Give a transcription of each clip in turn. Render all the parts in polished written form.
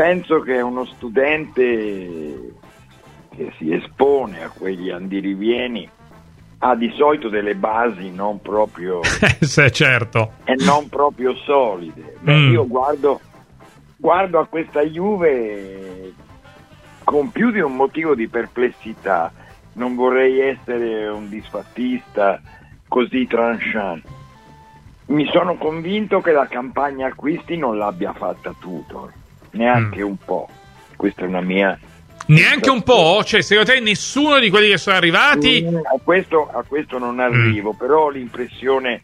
penso che uno studente che si espone a quegli andirivieni ha di solito delle basi non proprio certo, e non proprio solide. Io guardo a questa Juve con più di un motivo di perplessità. Non vorrei essere un disfattista così tranchant. Mi sono convinto che la campagna acquisti non l'abbia fatta Tudor, neanche un po'. Questa è una mia... Neanche un po'? Cioè, secondo te nessuno di quelli che sono arrivati... A questo non arrivo, però ho l'impressione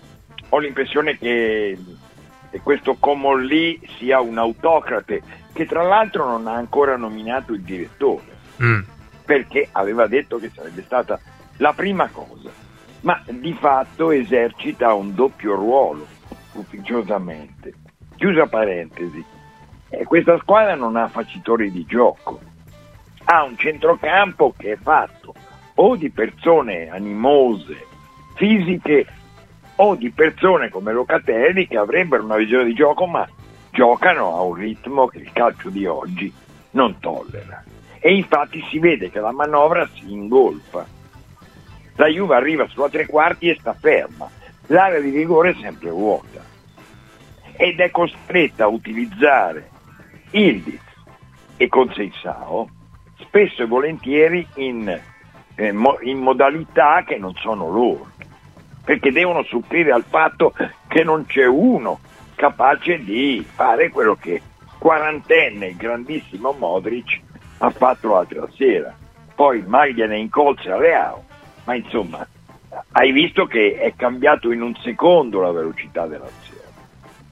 che questo Comolli sia un autocrate, che tra l'altro non ha ancora nominato il direttore, perché aveva detto che sarebbe stata la prima cosa, ma di fatto esercita un doppio ruolo, ufficiosamente. Chiusa parentesi, questa squadra non ha facitori di gioco, ha un centrocampo che è fatto o di persone animose, fisiche, o di persone come Locatelli che avrebbero una visione di gioco, ma giocano a un ritmo che il calcio di oggi non tollera. E infatti si vede che la manovra si ingolfa. La Juve arriva sulla tre quarti e sta ferma, l'area di rigore è sempre vuota ed è costretta a utilizzare Ildiz e Conceição spesso e volentieri in modalità che non sono loro, perché devono supplire al fatto che non c'è uno capace di fare quello che quarantenne il grandissimo Modric ha fatto l'altra sera. Poi maglia ne incolse a Leao, ma insomma hai visto che è cambiato in un secondo la velocità dell'azione.